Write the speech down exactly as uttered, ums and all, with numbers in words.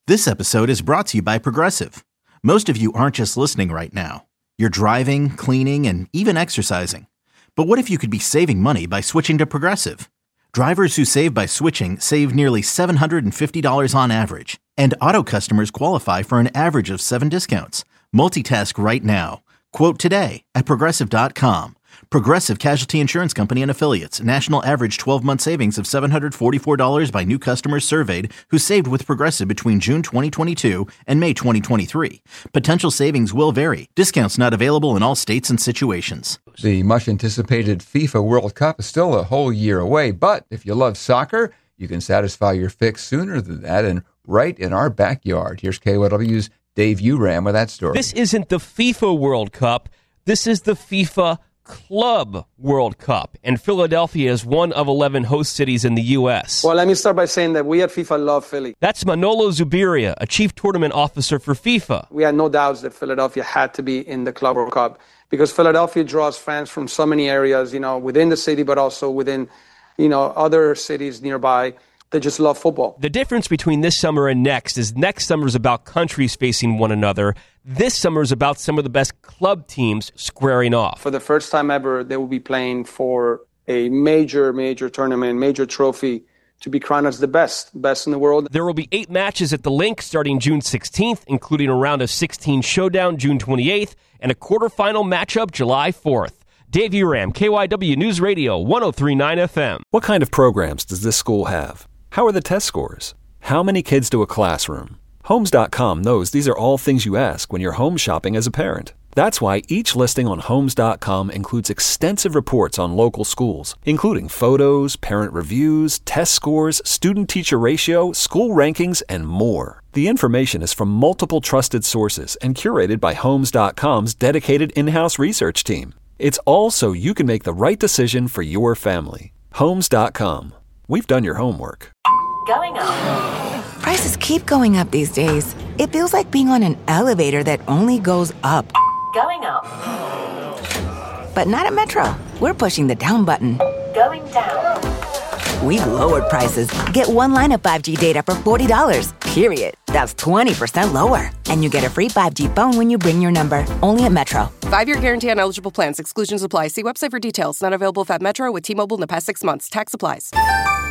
This episode is brought to you by Progressive. Most of you aren't just listening right now. You're driving, cleaning, and even exercising. But what if you could be saving money by switching to Progressive? Drivers who save by switching save nearly seven hundred fifty dollars on average. And auto customers qualify for an average of seven discounts. Multitask right now. Quote today at Progressive dot com. Progressive Casualty Insurance Company and Affiliates. National average twelve-month savings of seven hundred forty-four dollars by new customers surveyed who saved with Progressive between June twenty twenty-two and May twenty twenty-three. Potential savings will vary. Discounts not available in all states and situations. The much-anticipated FIFA World Cup is still a whole year away, but if you love soccer, you can satisfy your fix sooner than that and right in our backyard. Here's K Y W's Dave Uram with that story. This isn't the FIFA World Cup. This is the FIFA Club World Cup, and Philadelphia is one of eleven host cities in the U S. Well, let me start by saying that we at FIFA love Philly. That's Manolo Zubiria, a chief tournament officer for FIFA. We had no doubts that Philadelphia had to be in the Club World Cup because Philadelphia draws fans from so many areas, you know, within the city, but also within, you know, other cities nearby. They just love football. The difference between this summer and next is next summer is about countries facing one another. This summer is about some of the best club teams squaring off. For the first time ever, they will be playing for a major, major tournament, major trophy to be crowned as the best, best in the world. There will be eight matches at the Link starting June sixteenth, including a round of sixteen showdown June twenty-eighth and a quarterfinal matchup July fourth. Dave Uram, K Y W News Radio, one oh three point nine F M. What kind of programs does this school have? How are the test scores? How many kids to a classroom? Homes dot com knows these are all things you ask when you're home shopping as a parent. That's why each listing on Homes dot com includes extensive reports on local schools, including photos, parent reviews, test scores, student-teacher ratio, school rankings, and more. The information is from multiple trusted sources and curated by Homes dot com's dedicated in-house research team. It's all so you can make the right decision for your family. Homes dot com. We've done your homework. Going up. Prices keep going up these days. It feels like being on an elevator that only goes up. Going up. But not at Metro. We're pushing the down button. Going down. We've lowered prices. Get one line of five G data for forty dollars. Period. That's twenty percent lower. And you get a free five G phone when you bring your number. Only at Metro. Five-year guarantee on eligible plans. Exclusions apply. See website for details. Not available at Metro with T-Mobile in the past six months. Tax applies.